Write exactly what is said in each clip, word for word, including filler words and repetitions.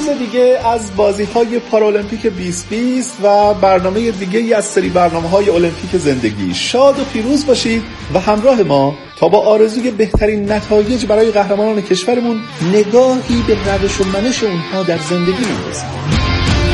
روز دیگه از بازی‌های پارالمپیک بیست بیست و برنامه دیگه‌ای از سری برنامه‌های المپیک زندگی. شاد و پیروز باشید و همراه ما تا با آرزوی بهترین نتایج برای قهرمانان کشورمون نگاهی به روش و منش اونها در زندگی می‌اندازیم.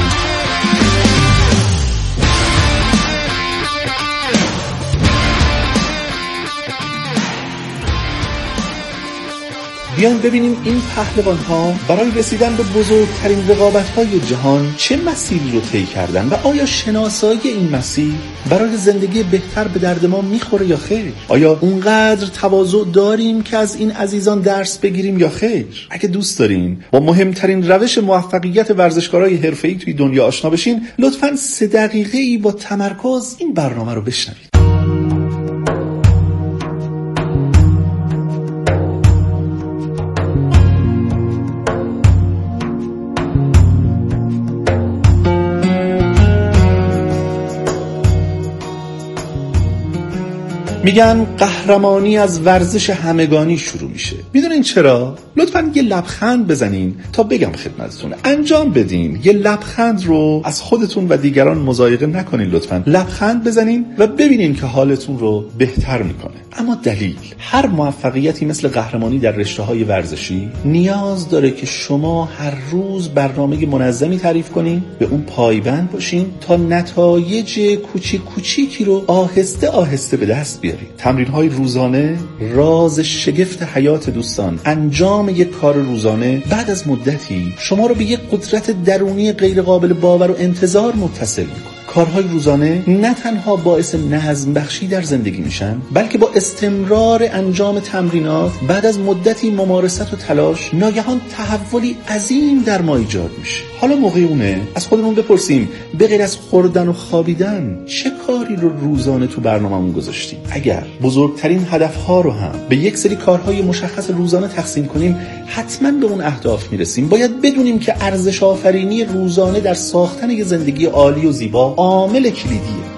بیاین ببینیم این پهلوان‌ها برای رسیدن به بزرگترین رقابت‌های جهان چه مسیری رو طی کردن و آیا شناسایی این مسیر برای زندگی بهتر به درد ما میخوره یا خیر؟ آیا اونقدر تواضع داریم که از این عزیزان درس بگیریم یا خیر؟ اگه دوست دارین با مهمترین روش موفقیت ورزشکارای حرفه‌ای توی دنیا آشنا بشین، لطفاً سه دقیقه‌ای با تمرکز این برنامه رو بشنوید. میگن قهرمانی از ورزش همگانی شروع میشه. میدونین چرا؟ لطفاً یه لبخند بزنین تا بگم خدمتتون. انجام بدین. یه لبخند رو از خودتون و دیگران مضایقه نکنین لطفاً. لبخند بزنین و ببینین که حالتون رو بهتر میکنه. اما دلیل هر موفقیتی مثل قهرمانی در رشته‌های ورزشی نیاز داره که شما هر روز برنامه منظمی تعریف کنین، به اون پایبند باشین تا نتایج کوچیک کوچیکی رو آهسته آهسته به دست بیارین. تمرین‌های روزانه راز شگفت حیات دوستان. انجام یک کار روزانه بعد از مدتی شما رو به یک قدرت درونی غیر قابل باور و انتظار متصل می‌کنه. کارهای روزانه نه تنها باعث نظم بخشی در زندگی میشن، بلکه با استمرار انجام تمرینات بعد از مدتی ممارست و تلاش ناگهان تحولی عظیم در ما ایجاد میشه. حالا موقع اونه از خودمون بپرسیم به غیر از خوردن و خوابیدن چه کاری رو روزانه تو برنامه‌مون گذاشتیم؟ اگر بزرگترین هدفها رو هم به یک سری کارهای مشخص روزانه تقسیم کنیم، حتما به اون اهداف میرسیم. باید بدونیم که ارزش آفرینی روزانه در ساختن یک زندگی عالی و زیبا عامل کلیدیه.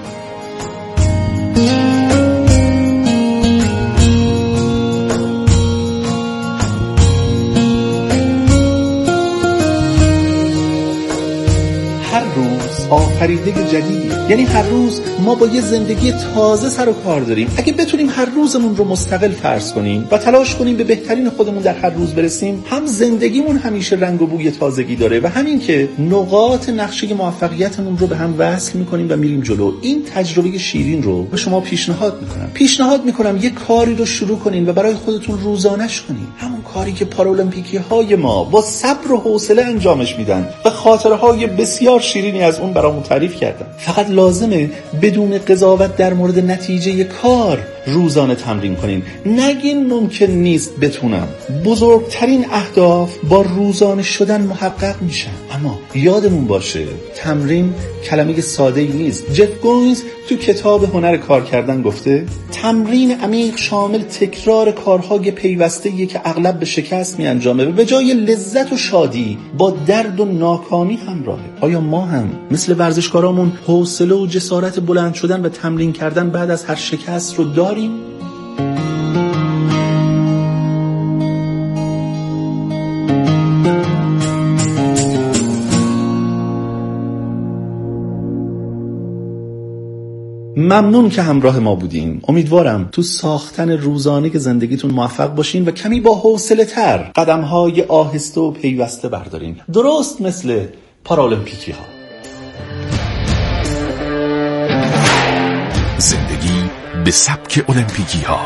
هر روز آفریده جدیدی، یعنی هر روز ما با یه زندگی تازه سر و کار داریم. اگه بتونیم هر روزمون رو مستقل فرض کنیم و تلاش کنیم به بهترین خودمون در هر روز برسیم، هم زندگیمون همیشه رنگ و بوی تازگی داره و همین که نقاط نقشه موفقیتمون رو به هم وصل میکنیم و میریم جلو. این تجربه شیرین رو به شما پیشنهاد میکنم. پیشنهاد میکنم یه کاری رو شروع کنین و برای خودتون روزانه‌اش کنین. همون کاری که پارالمپیکی های ما با صبر و حوصله انجامش میدن و خاطره های بسیار شیرینی از اون برامون تعریف کردن. فقط لازمه بدون قضاوت در مورد نتیجه کار روزانه تمرین کنین. نگین ممکن نیست بتونم. بزرگترین اهداف با روزانه شدن محقق میشن. اما یادمون باشه تمرین کلمه ساده ای نیست. جف گوینز تو کتاب هنر کار کردن گفته تمرین عمیق شامل تکرار کارهای پیوسته‌ایه که اغلب به شکست میانجامه و به جای لذت و شادی با درد و ناکامی همراهه. آیا ما هم مثل ورزشکارامون حوصله و جسارت بلند شدن و تمرین کردن بعد از هر شکست رو داریم؟ ممنون که همراه ما بودین. امیدوارم تو ساختن روزانه که زندگیتون موفق باشین و کمی با حوصله تر قدم‌های آهسته و پیوسته بردارین، درست مثل پارالمپیکی ها. زندگی به سبک المپیکی ها.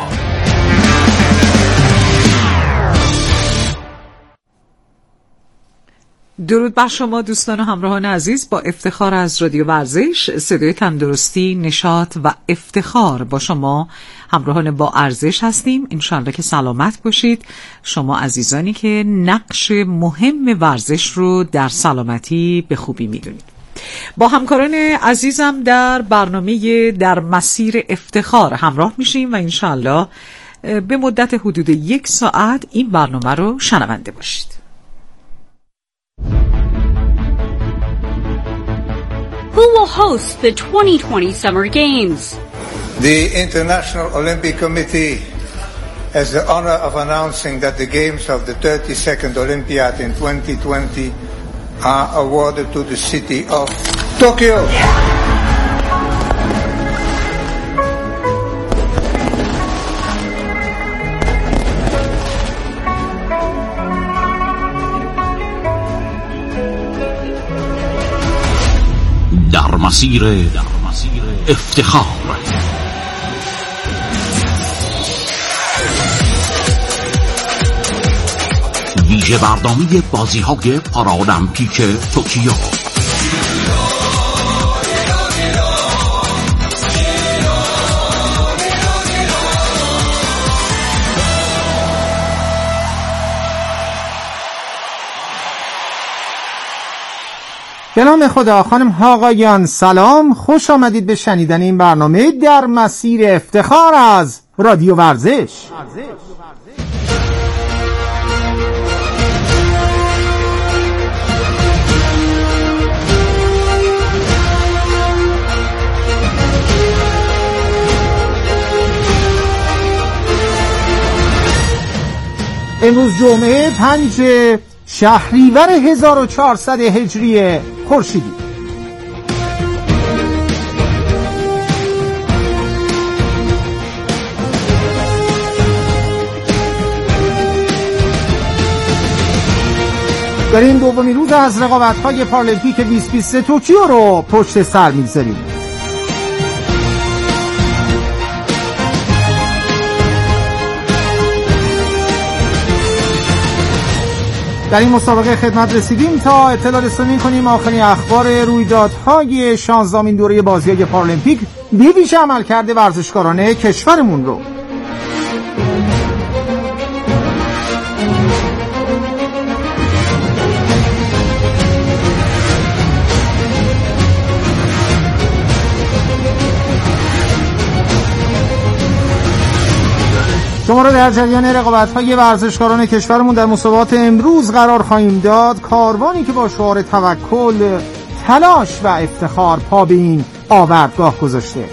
درود بر شما دوستان و همراهان عزیز. با افتخار از رادیو ورزش، صدای تندرستی، نشاط و افتخار با شما همراهان با ارزش هستیم. انشالله که سلامت باشید شما عزیزانی که نقش مهم ورزش رو در سلامتی به خوبی میدونید. با همکاران عزیزم در برنامه در مسیر افتخار همراه میشیم و انشالله به مدت حدود یک ساعت این برنامه رو شنونده باشید. Who will host the twenty twenty Summer Games? The International Olympic Committee has the honor of announcing that the Games of the thirty-second Olympiad in twenty twenty are awarded to the city of Tokyo. در مسیر افتخار ویژه برنامه بازی‌های پارالمپیک توکیو. به نام خدا. خانم ها آقایان سلام، خوش آمدید به شنیدن این برنامه در مسیر افتخار از رادیو ورزش. امروز جمعه پنج شهریور هزار و چهارصد هجری خورشیدی. در این دومین روز از رقابت‌های پارالمپیک بیست بیست سه توکیو رو پشت سر می‌گذاریم. در این مسابقه خدمت رسیدیم تا اطلاع رسانی کنیم آخرین اخبار رویدادهای شانزدهمین دوره بازی‌های پارالمپیک به ویژه عملکرد ورزشکاران کشورمون رو. شما رو در جریان رقابت‌های ورزشکاران کشورمون در مسابقات امروز قرار خواهیم داد. کاروانی که با شعار توکل، تلاش و افتخار پا به این آوردگاه گذاشته.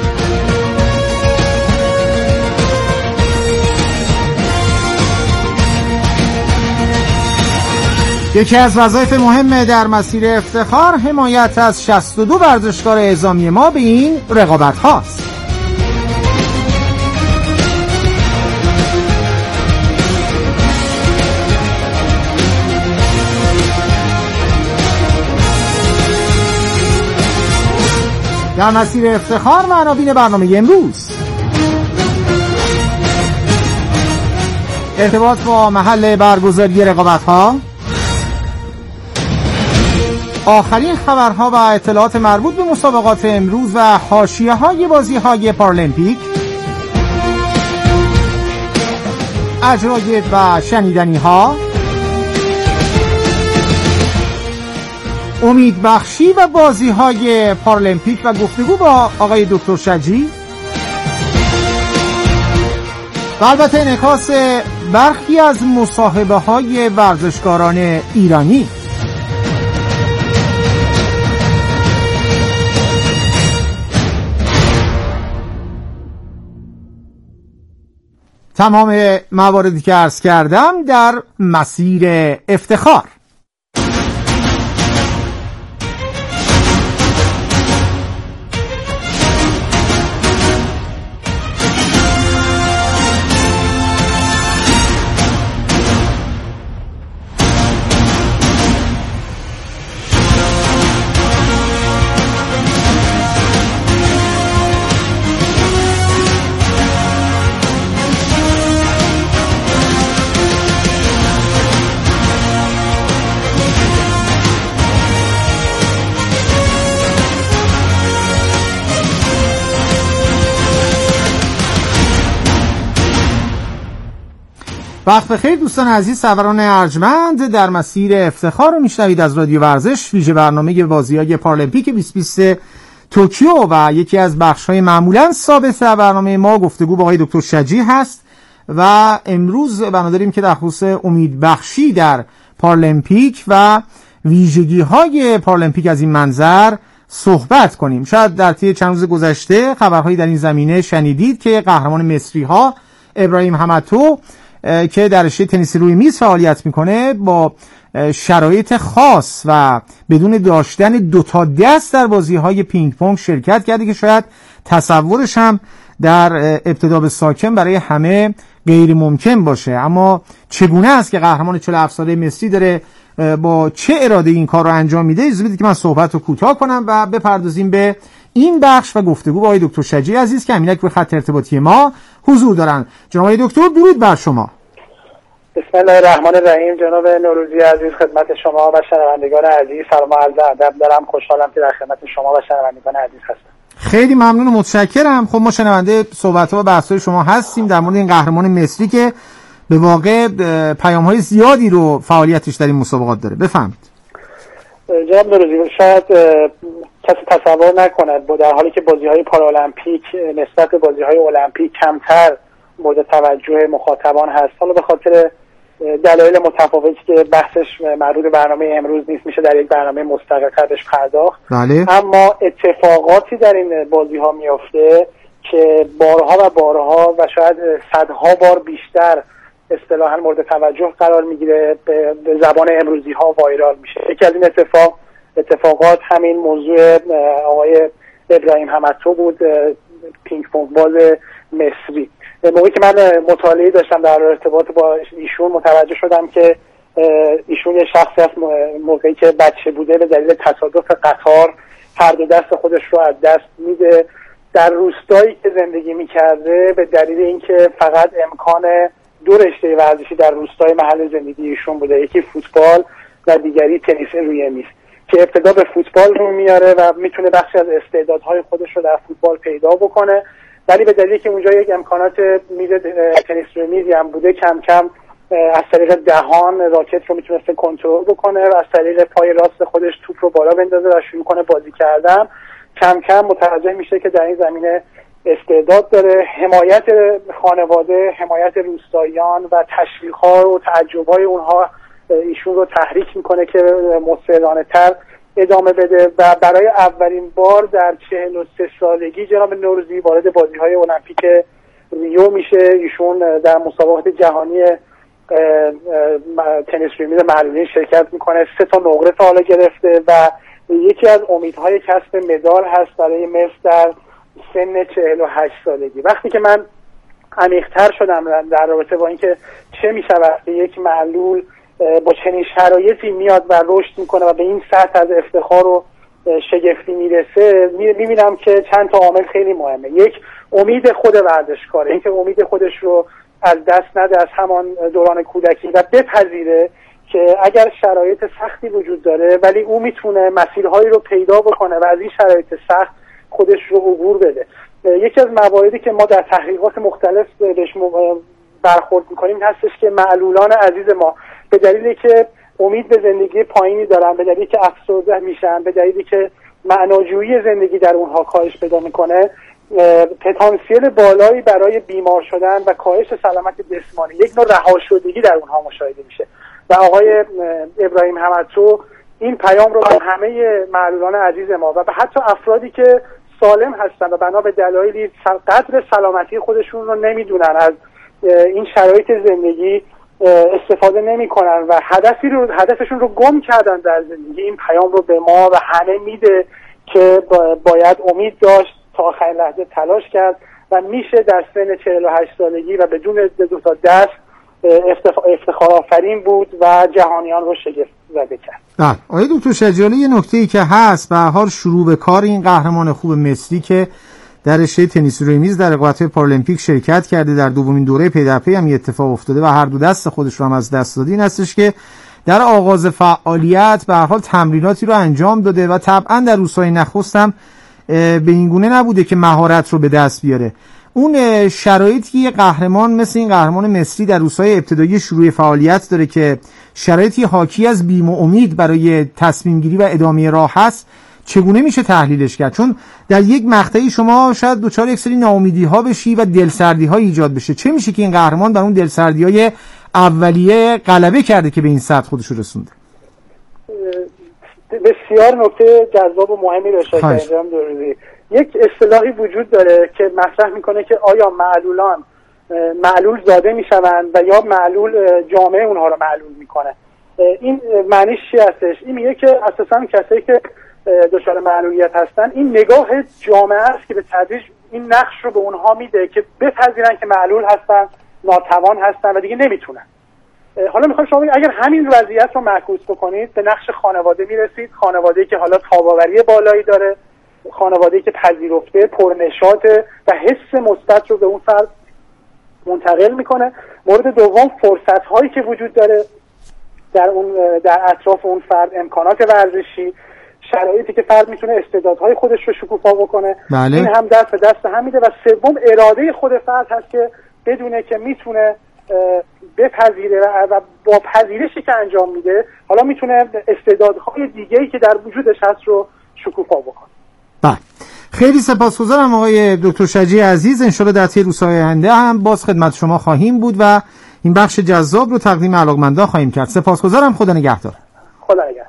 یکی از وظایف مهم در مسیر افتخار حمایت از شصت و دو ورزشکار اعزامی ما به این رقابت هاست. در مسیر افتخار و عناوین برنامه امروز: ارتباط با محل برگزاری رقابت‌ها، آخرین خبرها و اطلاعات مربوط به مسابقات امروز و حاشیه‌های بازی‌های پارالمپیک، اجراید و شنیدنی‌ها، امید بخشی و بازی‌های پارالمپیک و گفتگو با آقای دکتر شجی، و البته انعکاس برخی از مصاحبه‌های ورزشکاران ایرانی. تمام مواردی که عرض کردم در مسیر افتخار. وقت بخیر دوستان عزیز، سروران ارجمند. در مسیر افتخار رو میشنوید از رادیو ورزش، ویژه برنامه بازی‌های پارالمپیک بیست بیست سه توکیو، و یکی از بخش‌های معمولاً ثابت برنامه ما گفتگو با آقای دکتر شجی هست و امروز بنا داریم که در خصوص امید بخشی در پارالمپیک و ویژگی‌های پارالمپیک از این منظر صحبت کنیم. شاید در طی چند روز گذشته خبرهایی در این زمینه شنیدید که قهرمان مصری‌ها ابراهیم حمدتو که در رشته تنیس روی میز فعالیت میکنه با شرایط خاص و بدون داشتن دو تا دست در بازی‌های پینگ پونگ شرکت کرده که شاید تصورش هم در ابتدا به ساکن برای همه غیر ممکن باشه. اما چگونه است که قهرمان چهل و هفت ساله مصری داره با چه اراده این کار رو انجام میده؟ اجازه بدید که من صحبت رو کوتاه کنم و بپردازیم به این بخش و گفتگو با آقای دکتر شجاعی عزیز که همینک روی خط ارتباطی ما حضور دارن. جناب آقای دکتر درود بر شما. بسم الله الرحمن الرحیم. جناب نوروزی عزیز خدمت شما و شنوندگان عزیز سلام و عرض ادب دارم. خوشحالم که در خدمت شما و شنوندگان عزیز هستم. خیلی ممنون و متشکرم. خب ما شنونده صحبت‌ها و بحث‌های شما هستیم در مورد این قهرمان مصری که به واقع پیام‌های زیادی رو فعالیتش در این مسابقات داره. بفهمید. جناب نوروزی شاید کسی تصور نکنه در حالی که بازی‌های پارالمپیک نسبت به بازی‌های المپیک کمتر مورد توجه مخاطبان هست، حالا به خاطر دلایل متفاوتی که بحثش مربوط به برنامه امروز نیست میشه در یک برنامه مستقل بهش پرداخت. بله. اما اتفاقاتی در این بازی‌ها میفته که بارها و بارها و شاید صدها بار بیشتر اصطلاحاً مورد توجه قرار میگیره، به زبان امروزی ها وایرال میشه. یکی از این اتفاق اتفاقات همین موضوع آقای ابراهیم حمدتو بود، پینگ پونگ باز مصری. موقعی که من مطالعه داشتم در ارتباط با ایشون متوجه شدم که ایشون یه شخصی است موقعی که بچه بوده به دلیل تصادف قطار هر دو دست خودش رو از دست میده. در روستایی که زندگی میکرده به دلیل اینکه فقط امکان دو رشته ورزشی در روستای محل زندگی ایشون بوده، یکی فوتبال و دیگری تنیس روی میز، که ابتدا به فوتبال رو میاره و میتونه بخشی از استعدادهای خودش رو در فوتبال پیدا بکنه، ولی به دلیلی که اونجا یک امکانات میز تنیس روی میزی هم بوده کم کم از طریق دهان راکت رو میتونسته کنترل بکنه و از طریق پای راست خودش توپ رو بالا بندازه و شروع کنه بازی کردن. کم کم متوجه میشه که در این زمینه استعداد داره. حمایت خانواده، حمایت روستاییان و تشویق‌ها و تعجب‌های اونها ایشون رو تحریک میکنه که مصرانه تر ادامه بده و برای اولین بار در چهل و سه سالگی جناب نوروزی وارد بازی‌های المپیک ریو میشه. ایشون در مسابقات جهانی تنیس روی میز معلولین شرکت میکنه، سه تا نقره تا حالا گرفته و یکی از امیدهای کسب مدال هست برای مصر در سن چهل و هشت سالگی. وقتی که من عمیق‌تر شدم در رابطه با اینکه چه میشود که یک معلول با چنین شرایطی میاد و رشد میکنه و به این سطح از افتخار و شگفتی میرسه، میبینم که چند تا عامل خیلی مهمه. یک، امید خود ورزشکاره، اینکه امید خودش رو از دست نده از همان دوران کودکی و بپذیره که اگر شرایط سختی وجود داره ولی او میتونه مسیرهایی رو پیدا بکنه و از این شرایط سخت خودش رو عبور بده. یکی از مواردی که ما در تحقیقات مختلف بهش برخورد میکنیم این هستش که معلولان عزیز ما به دلیلی که امید به زندگی پایینی دارن، به دلیلی که افسرده میشن، به دلیلی که معناجویی زندگی در اونها کاهش پیدا میکنه، پتانسیل بالایی برای بیمار شدن و کاهش سلامت جسمانی، یک نوع رها شدگی در اونها مشاهده میشه. و آقای ابراهیم حمدتو این پیام رو به همه معلولان عزیز ما و به حتی افرادی که سالم هستن و بنا به دلایلی قدر سلامتی خودشون رو نمیدونن از این شرایط زندگی استفاده نمیکنن و هدفی رو هدفشون رو گم کردن در زندگی، این پیام رو به ما و همه میده که باید امید داشت، تا آخرین لحظه تلاش کرد و میشه در سن چهل و هشت سالگی و بدون دو تا دست افتخار آفرین بود و جهانیان رو شگفت زده کرد. بله آقای دکتر شجاعی، یه نکته‌ای که هست به هر حال شروع به کار این قهرمان خوب مصری که در رشته تنیس روی میز در رقابت‌های پارالمپیک شرکت کرده، در دومین دوره پی در پی هم این اتفاق افتاده و هر دو دست خودش رو هم از دست داده، این هستش که در آغاز فعالیت به هر حال تمریناتی رو انجام داده و طبعا در روزهای نخست هم به این گونه نبوده که مهارت رو به دست بیاره. اون شرایطی قهرمان مثل این قهرمان مصری در روزهای ابتدایی شروع فعالیت داره که شرایطی حاکی از بیم و امید برای تصمیم گیری و ادامه راه هست، چگونه میشه تحلیلش کرد؟ چون در یک مقطعی شما شاید دوچار یک سری ناامیدی ها بشی و دلسردی ها ایجاد بشه. چه میشه که این قهرمان بر اون دلسردی های اولیه غلبه کرده که به این سطح خودش رو رسونده؟ بسیار نکته جذاب و مهمی رو اشاره کردم. یک اصطلاحی وجود داره که مطرح میکنه که آیا معلولان معلول زاده میشوند و یا معلول جامعه اونها رو معلول میکنه. این معنیش چی هستش؟ این میگه که اساسا کسایی که دچار معلولیت هستن، این نگاه جامعه است که به تدریج این نقش رو به اونها میده که بپذیرن که معلول هستن، ناتوان هستن و دیگه نمیتونن. حالا میخوام شما بگید اگر همین وضعیت رو معکوس بکنید به نقش خانواده میرسید، خانواده‌ای که حالا تاب‌آوری بالایی داره، خانواده‌ای که پذیرفته، پرنشاطه و حس مثبت رو به اون فرد منتقل میکنه. مورد دوم فرصت‌هایی که وجود داره در اون در اطراف اون فرد، امکانات ورزشی، شرایطی که فرد میتونه استعدادهای خودش رو شکوفا بکنه. بله. این هم دست به دست هم میده. و سوم اراده خود فرد هست که بدونه که میتونه بپذیره و با پذیرشی که انجام میده حالا میتونه استعدادهای دیگه‌ای که در وجودش هست رو شکوفا بکنه. بله، خیلی سپاسگزارم آقای دکتر شجاعی عزیز. انشالله در طی روزهای آینده هم باز خدمت شما خواهیم بود و این بخش جذاب رو تقدیم علاقمندان خواهیم کرد. سپاسگزارم، خدا نگهدار. خدا نگهدار.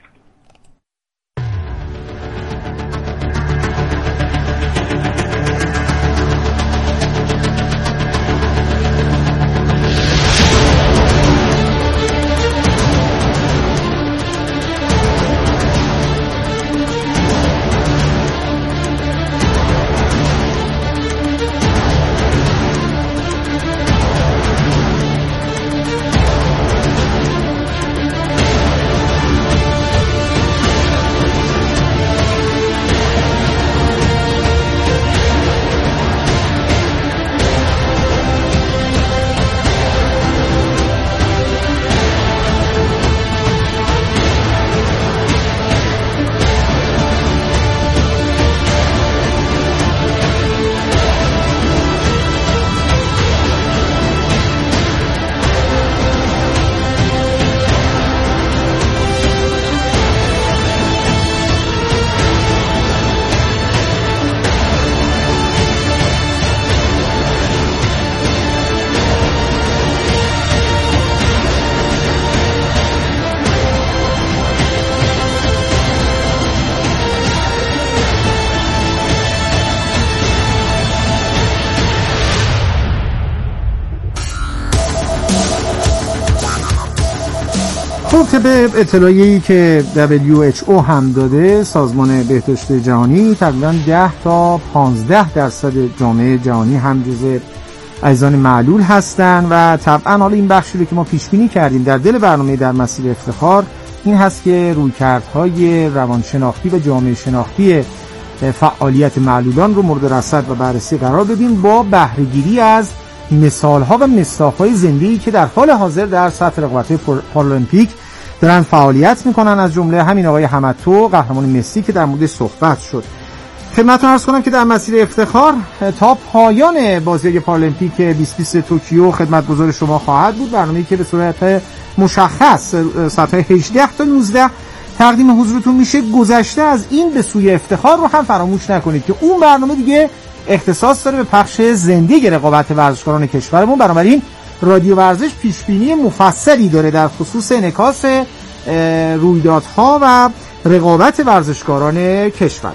طبق اطلاعیه‌ای که دبلیو اچ او هم داده، سازمان بهداشت جهانی، تقریباً ده تا پانزده درصد جامعه جهانی هم جزء عزیزان معلول هستند و طبعاً حالا این بخشی رو که ما پیش بینی کردیم در دل برنامه در مسیر افتخار این هست که رویکردهای روانشناختی و جامعه شناختی فعالیت معلولان رو مورد رصد و بررسی قرار بدیم با بهره‌گیری از مثال‌ها و مصداق‌های زنده‌ای که در حال حاضر در سطح رقابت‌های پارالمپیک دارن فعالیت میکنن، از جمله همین آقای حمدتو قهرمان مسی که در مورد صحبت شد. خدمتتون عرض کنم که در مسیر افتخار تا پایان بازی‌های پارالمپیک بیست بیست توکیو خدمتگزار شما خواهد بود، برنامه‌ای که به صورت مشخص ساعت‌های هجده تا نوزده تقدیم حضورتون میشه. گذشته از این به سوی افتخار رو هم فراموش نکنید که اون برنامه دیگه اختصاص داره به پخش زنده رقابت ورزشکاران کشورمون. بنابراین رادیو ورزش پیشبینی مفصلی داره در خصوص انعکاس رویدادها و رقابت ورزشکاران کشور.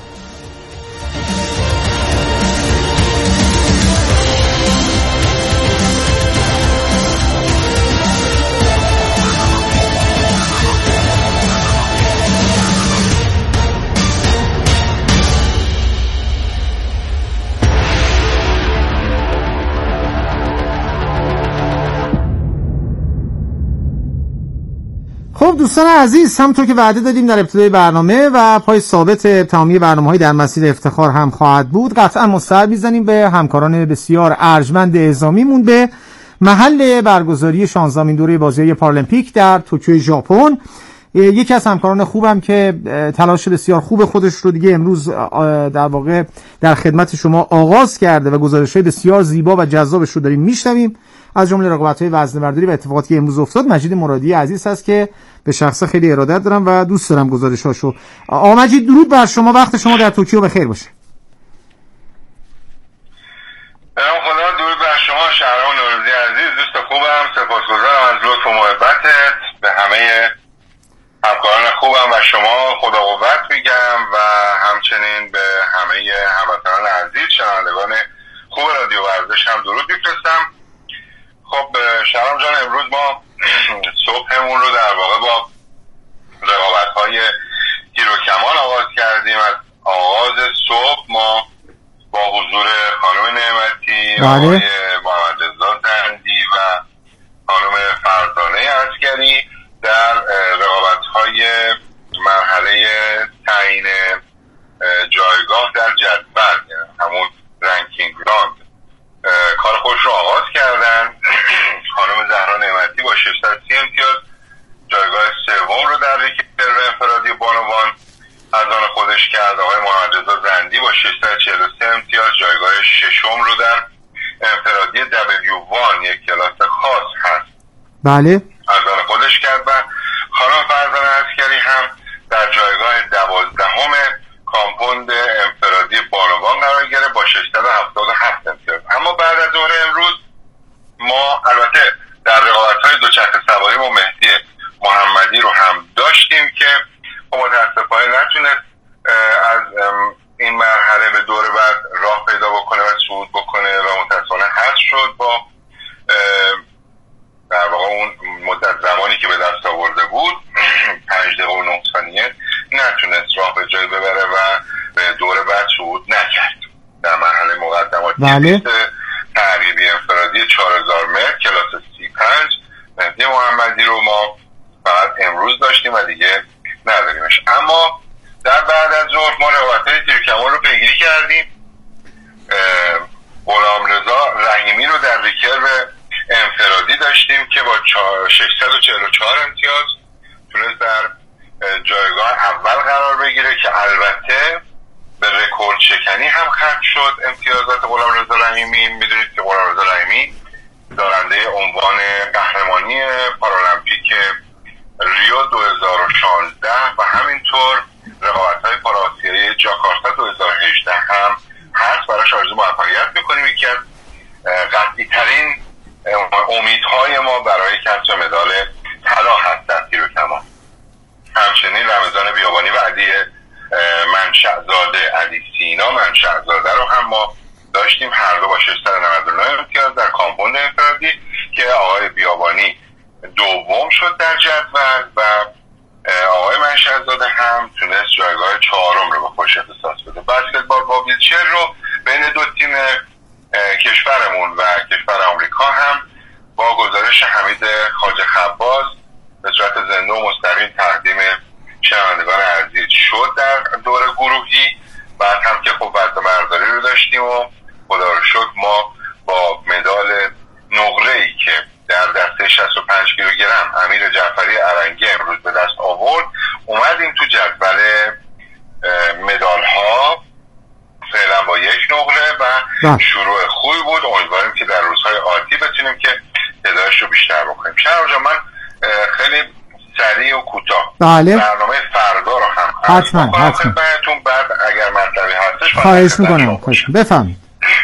خب دوستان عزیز، همونطور که وعده دادیم در ابتدای برنامه و پای ثابت تمامی برنامه‌های در مسیر افتخار هم خواهد بود، قطعا مستعد می‌زنیم به همکاران بسیار ارجمند اعزامیمون به محل برگزاری شانزدهمین دوره بازی‌های پارالمپیک در توکیو ژاپن. یکی از همکاران خوبم که تلاش بسیار خوب خودش رو دیگه امروز در واقع در خدمت شما آغاز کرده و گزارش‌های بسیار زیبا و جذابش رو داریم می‌شنویم، از جمله رقابت‌های وزنه‌برداری و اتفاقاتی که امروز افتاد. مجید مرادی عزیز هست که به شخصه خیلی ارادت دارم و دوست دارم گزارش‌هاشو. آقا مجید، درود بر شما، وقت شما در توکیو بخیر باشه. سلام، خدا درود بر شما شهرام نوروزی عزیز، دوست خوبم. سپاسگزارم از لطف و محبتت به همه همکاران خوبم و شما خدا قوت میگم و همچنین به همه هموطنان عزیز شنوندگان خوب رادیو ورزش هم درود میفرستم. خب شهرام جان، امروز ما صبحمون رو در واقع با رقابت‌های تیر و کمان آغاز کردیم. از آغاز صبح ما با حضور خانم نعمتی، آقای محمد رضا زندی و خانم فرزانه عسکری در رقابت‌های مرحله تعیین جایگاه در جدول، همون رنکینگ راند، کار خودش رو آغاز کردن. خانم زهرا نعمتی با ششصد و سی امتیاز جایگاه سوم رو در ریکرو انفرادی بانوان از آن خودش کرد. آقای محمد رضا زندی با ششصد و چهل و سه امتیاز جایگاه ششم رو در انفرادی دبلیو وان، یک کلاس خاص هست، بله، از آن خودش کرد. و خانم فرزانه عسکری هم در جایگاه دوازدهم کامپوند انفرادی بانوان قرار گرفت با ششصد و هفتاد و هفت امتیاز. اما بعد از ظهر امروز ما البته در رقابت‌های دوچرخه سواری با مهدی محمدی رو هم داشتیم که متاسفانه نتونست از این مرحله به دور بعد راه پیدا بکنه و صعود بکنه و متاسفانه حذف شد. با در واقع اون مدت زمانی که به دست آورده بود پنج دقیقه و نه ثانیه نتونست راه به جای ببره و به دور بعد صعود نکرد. در مرحله مقدماتی بله. تعقیبی انفرادی چهار هزار متر کلاس سی و پنج مهدی محمدی رو ما فقط امروز داشتیم و دیگه نداریمش. اما در بعد از ظهر ما رقابت‌های تیر و کمان رو پیگیری کردیم. غلامرضا رحیمی رو در ریکرو انفرادی داشتیم که با ششصد و چهل و چهار امتیاز تونست در جایگاه اول قرار بگیره که البته به رکورد شکنی هم ختم شد امتیازات غلامرضا رحیمی. میدونید که غلامرضا رحیمی دارنده عنوان قهرمانی پارالمپیک ریو دو هزار و شانزده و همینطور رقابت‌های پارآسیایی جاکارتا دو هزار و هجده هم هست. براش آرزو موفقیت می‌کنیم. یکی از قطعی ترین امیدهای ما برای کسب مدال طلا هست در تیر و کمان. همچنین رمضان بیابانی و علی منشأزاده، علی سینا منشأزاده رو هم ما داشتیم، هر دو با ششصد و نود و نه امتیاز در کامپوند انفرادی که آقای بیابانی دوم شد در جدول و آقای منشأزاده هم تونست جایگاه چهارم رو به خودش اختصاص بده. بسکتبال با ویلچر رو بین دو تیم کشورمون و کشور آمریکا هم با گزارش حمید خواجه خباز به صورت زنده و مستقیم تقدیم شنوندگان عزیز شد در دور گروهی. بعد هم که خب وزن برداری رو داشتیم و خدا رو شکر ما با مدال نقره‌ای که در دسته شصت و پنج کیلوگرم امیر جعفری ارنگی امروز به دست آورد اومدیم تو جدول مدال ها فعلا با یک نقره و شروع خوبی بود. امیدواریم که در روزهای آتی بتونیم که تعدادش رو بیشتر بکنیم. شهر جان، من خیلی سریع و کوتاه بله. برنامه فردا رو هم حتما حتما بهتون بعد اگر مطلبی هستش خواهش میکنم. خواهش بفهمید.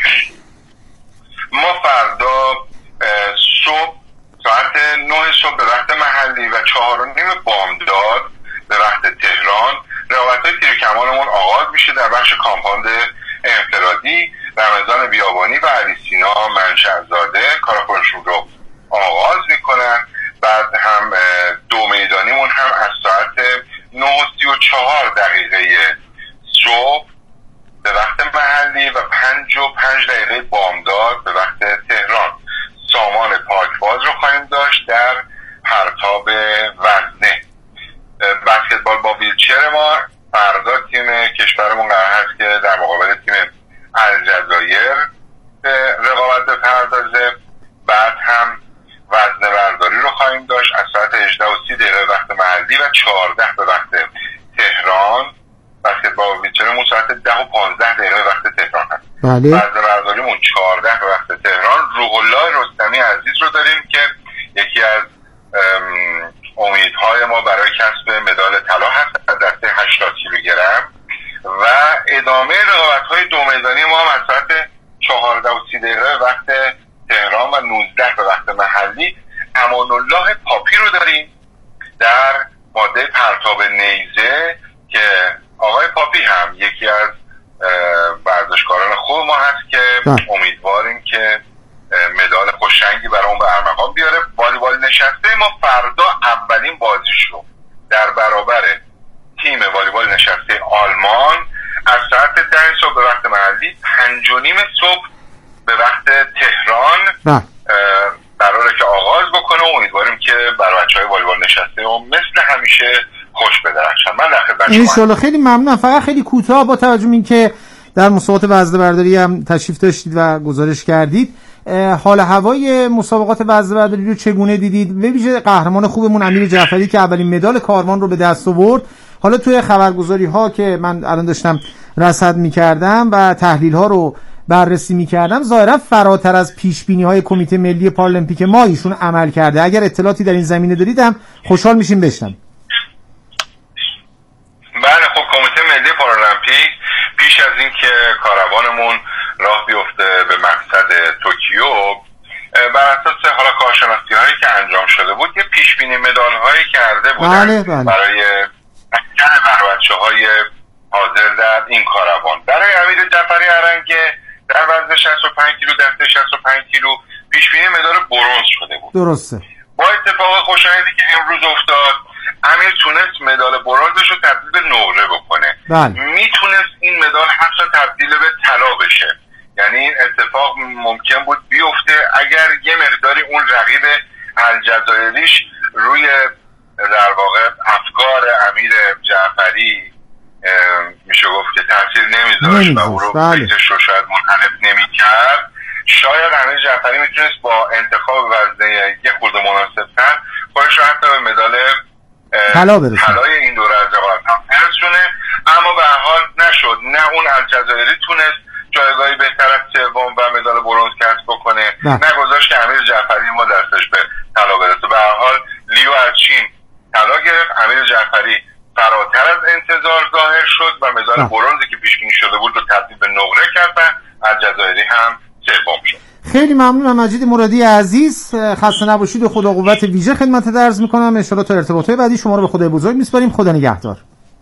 ما فردا صبح ساعت نه صبح به وقت محلی و چهار و نیم بامداد به وقت تهران رقابت‌های تیر و کمانمون آغاز میشه. در بخش کامپاند انفرادی رمضان بیابانی و علی سینا منشأزاده کار خودشون رو آغاز میکنن. بعد هم دو میدانیمون هم از ساعت نه و سی و چهار دقیقه صبح به وقت محلی و پنج و پنج دقیقه بامداد به وقت تهران سامان پاکباز رو خواهیم داشت در پرتاب وزنه. بسکتبال با ویلچر ما فردا تیم کشورمون قرار هست که در مقابل تیم الجزایر رقابت بپردازه. بعد هم وزن برداری رو خواهیم داشت از ساعت هجده و سی دقیقه وقت محلی و چهارده به وقت تهران. بسکتبال با ویلچرمون ساعت ده و پانزده دقیقه وقت تهران هست. بله. وزن برداریمون چهارده به وقت تهران. روح الله رستمی عزیز رو داریم که یکی از امیدهای ما برای کسب مدال طلا هست از دسته هشتاد کیلوگرم و ادامه رقابت‌های دو میدانی ما هم از ساعت چهارده و سی دقیقه وقت تهران و نوزده به وقت محلی. امان الله پاپی رو داریم در ماده پرتاب نیزه که آقای پاپی هم یکی از ورزشکاران خوب ما هست که امیدواریم که مدال خوشنگی برای اون به ارمغان بیاره. والیبال نشسته ما فردا اولین بازیش رو در برابر تیم والیبال نشسته آلمان از ساعت ده صبح به وقت محلی، پنج و نیم صبح به وقت تهران قراره که آغاز بکنه و امیدواریم که برای بچهای والیبال نشسته و مثل همیشه خوش بدرخشن. من در خدمت شما. انشالله. خیلی ممنونم. فقط خیلی کوتاه با توجه به اینکه در مسابقات وزنه برداری هم تشریف داشتید و گزارش کردید، حال هوای مسابقات وزنه برداری رو چگونه دیدید؟ به ویژه قهرمان خوبمون امیر جعفری که اولین مدال کاروان رو به دست آورد. حالا توی خبرگزاری ها که من الان داشتم رصد می‌کردم و تحلیل ها رو بررسی می‌کردم، ظاهرا فراتر از پیش بینی های کمیته ملی پارالمپیک ما ایشون عمل کرده. اگر اطلاعاتی در این زمینه دارید هم خوشحال میشیم بشنویم. بله، خب کمیته ملی پارالمپیک پیش از این که کاروانمون راه بیفته به مقصد توکیو، بر اساس حالا کارشناسی هایی که انجام شده بود یه پیش بینی مدال هایی کرده بودن بله بله. برای اکثر بچه های حاضر در این کاروان. برای امیر جعفری ارنگه در وزن شصت و پنج کیلو دسته شصت و پنج کیلو پیش بینی مدال برنز شده بود. درسته. با اتفاق خوشایندی که امروز افتاد، امیر تونست مدال برنزش رو تبدیل به نقره بکنه. بله. میتونست این مدال حتی تبدیل به طلا بشه، یعنی این اتفاق ممکن بود بیفته اگر یه مقداری اون رقیب الجزایریش روی در واقع افکار امیر جعفری میشه گفت که تاثیر نمیذاشت و او رو فکرش رو شاید منحرف نمیکرد. شاید امیر جعفری میتونست با انتخاب وزنه یه خورده مناسب‌تر خودش رو حتی به مدال طلای این دوره از رقابت هم برسونه، اما به هر حال نشد. نه اون الجزایری تونست جایگاهی بهتر از سوم و مدال برنز کسب بکنه، نه گذاشت که امیر جعفری ما دستش به طلا برسه. به هر حال لیو از چین طلا گرفت، امیر جعفری فراتر از انتظار ظاهر شد و مدال برنزی که پیش بینی شده بود رو تبدیل به نقره کرد و الجزایری هم سوم شد. خیلی ممنونم مجید مرادی عزیز، خسته نباشید و خدا قوت ویژه خدمتت عرض میکنم. ان شاءالله تا ارتباطات بعدی شما رو به خدای بزرگ میسپاریم. خدا نگهدار.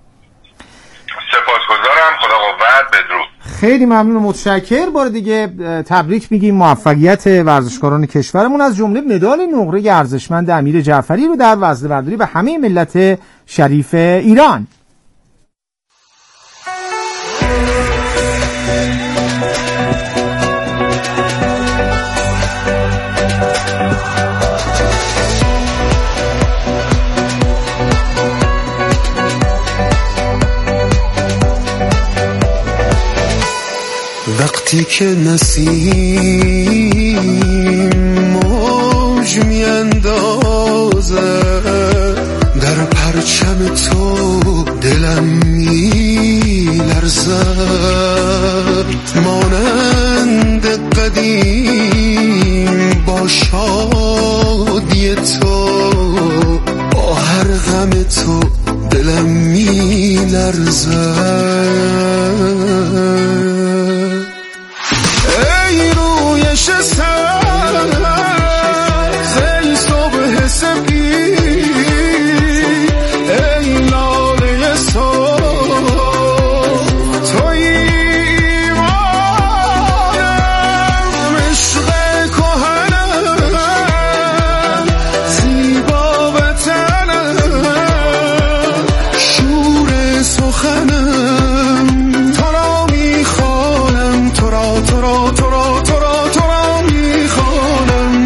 سپاسگزارم. خدا قوت. بدرود. خیلی ممنون و متشکر. بار دیگه تبریک میگیم موفقیت ورزشکاران کشورمون، از جمله مدال نقره ارزشمند امیر جعفری رو در وزنه برداری به همه ملت شریف ایران. وقتی که نسیم موج میاندازه در پرچم تو دلم میلرزد، مانند قدیم با شادی تو، با هر غم تو دلم میلرزد. ای رویش سبز، ای صبح سپید، ای لاله صبح، توی ایمانم، عشق کهنم، زیبا وطنم، شور سخنم، تو را میخوانم، تو را تو را تو را تو را تو را میخوانم.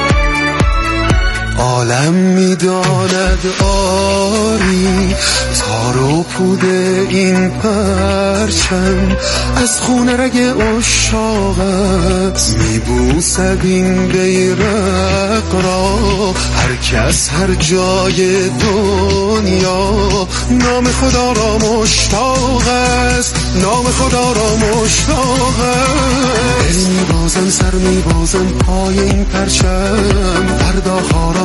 عالم میداند آری تا تار و پود این پرچم از خون رگ عشاقت میبوسد این بیرق را هر کس هر جای دنیا. نام خدا را مشتاق است، نام خدا را مشتاق است. دل میبازم سر میبازم پای این پرچم فردا خارا